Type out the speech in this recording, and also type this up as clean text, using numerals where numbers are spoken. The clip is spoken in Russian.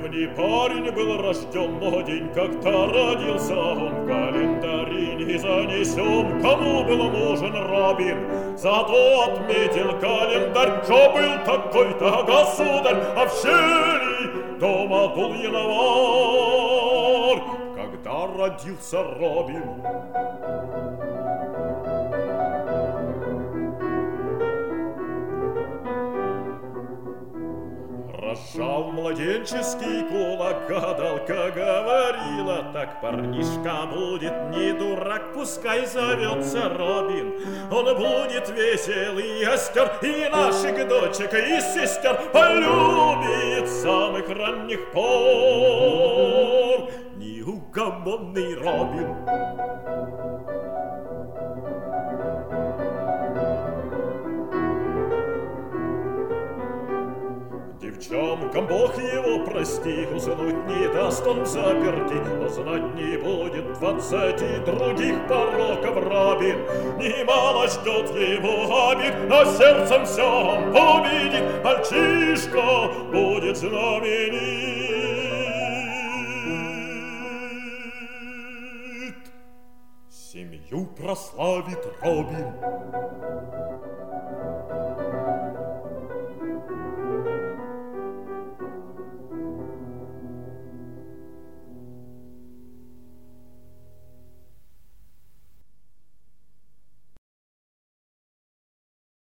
древний парень был рожден, но день как-то родился он в календаре не занесен. Кому был нужен Робин, зато отметил календарь, что был такой-то государь, а в щели дома дул январь, когда родился Робин. Разжал младенческий кулак, гадалка говорила, так парнишка будет не дурак, пускай зовется Робин. Он будет веселый и остер, и наших дочек, и сестер полюбит с самых ранних пор неугомонный Робин. Девчонкам Бог его прости, уснуть не даст он заперти, но знать не будет 20 других пороков Робин. Немало ждет его обид, но сердцем все он победит, мальчишка будет знаменит. Семью прославит Робин.